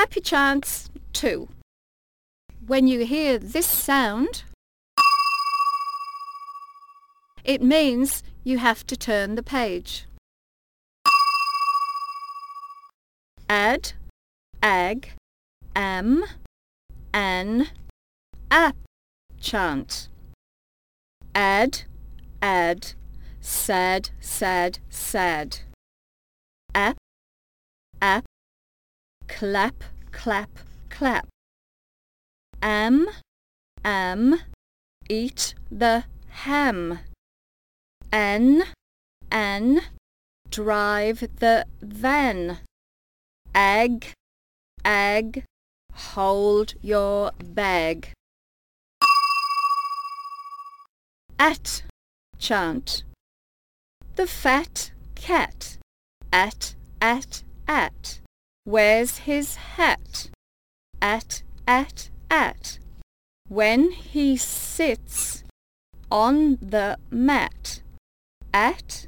Happy chants 2. When you hear this sound, it means you have to turn the page. Ad, ag, am, an, ap chant. Ad, sad, sad, sad. Ap, clap, clap, clap. Am, eat the ham. An, drive the van. Ag, hold your bag. At chant. The fat cat. At. Where's his hat? At. When he sits on the mat. At.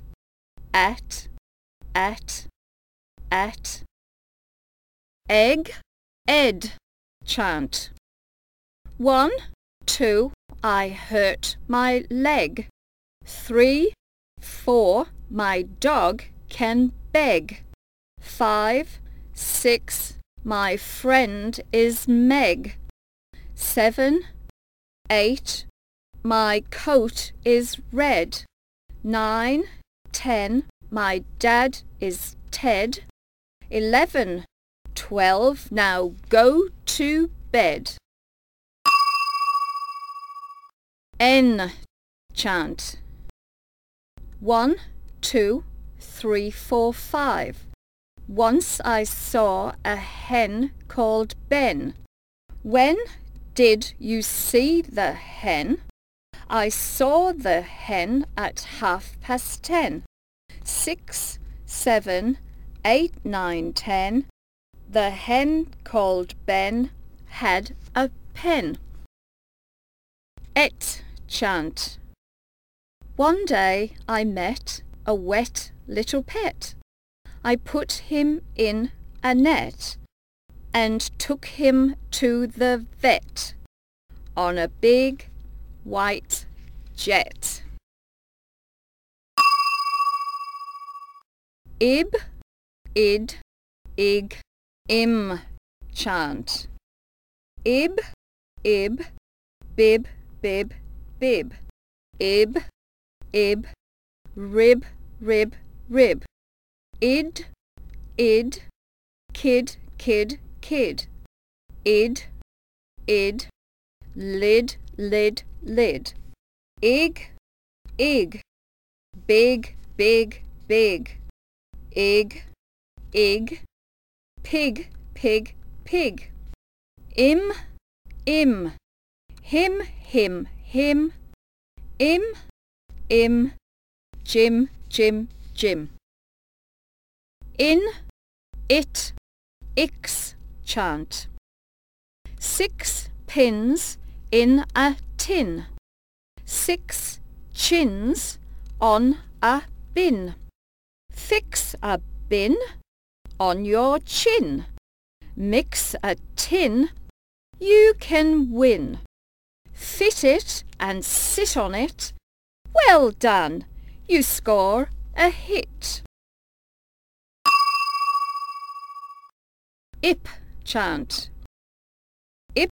Egg, ed chant. 1, 2, I hurt my leg. 3, 4, my dog can beg. 5, 6, my friend is Meg. 7, 8, my coat is red. 9, 10, my dad is Ted. 11, 12, now go to bed. N chant. 1, 2, 3, 4, 5. Once I saw a hen called Ben. When did you see the hen? I saw the hen at 10:30. 6, 7, 8, 9, 10. The hen called Ben had a pen. Et chant. One day I met a wet little pet. I put him in a net and took him to the vet on a big white jet. Ib, id, ig, im chant. Ib, bib, bib. Ib, rib, rib. Id, kid, kid. Id, lid, lid. Ig, big, big. Ig, pig, pig. Im, him. Im, Jim. In, it, ix chant. 6 pins in a tin. 6 chins on a bin. Fix a bin on your chin. Mix a tin, you can win. Fit it and sit on it. Well done, you score a hit. Ip chant. Ip.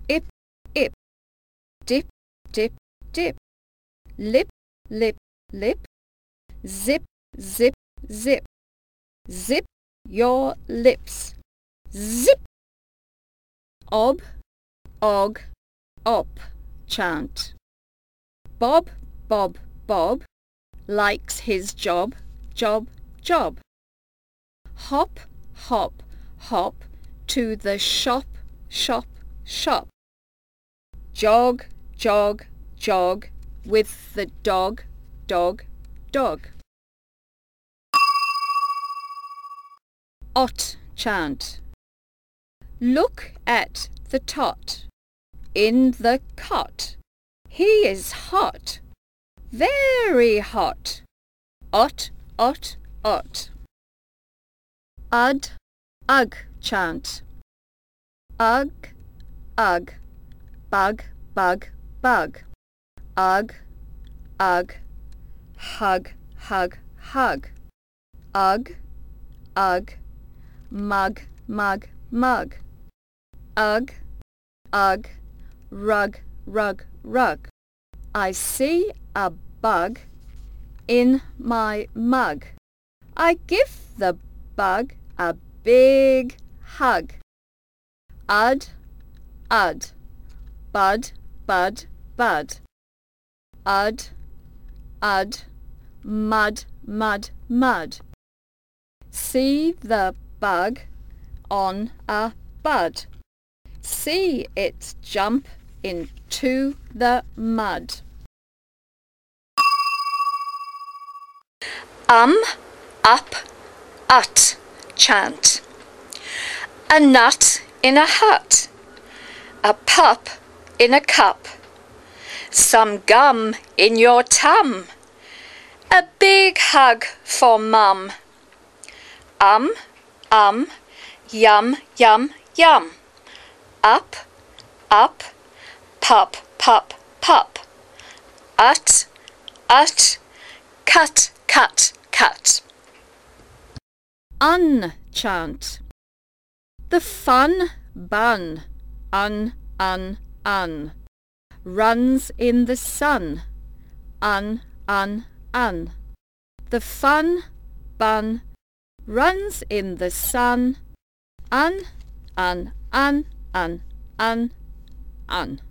Dip, dip. Lip. Zip. Zip your lips. Zip. Ob, og, op chant. Bob likes his job. Hop to the shop. Jog with the dog. Ot chant. Look at the tot in the cot. He is hot, very hot. Ot. Ud, ugh chant. ugh, ugh, bug, bug, bug, ugh, ugh, hug, hug, hug, ugh, ugh, mug, mug, mug, ugh, ugh, rug, rug, rug. I see a bug in my mug. I give the bug a big hug. Ud, ud, bud, bud, bud. Ud, ud, mud, mud, mud. See the bug on a bud. See it jump into the mud. Up, ut chant. A nut in a hut. A pup in a cup. Some gum in your tum. A big hug for mum. Yum, yum, yum. Up, up, pup, pup, pup. Ut, cut, cut, cut. Chant. The fun bun, un, runs in the sun, un. The fun bun runs in the sun, un.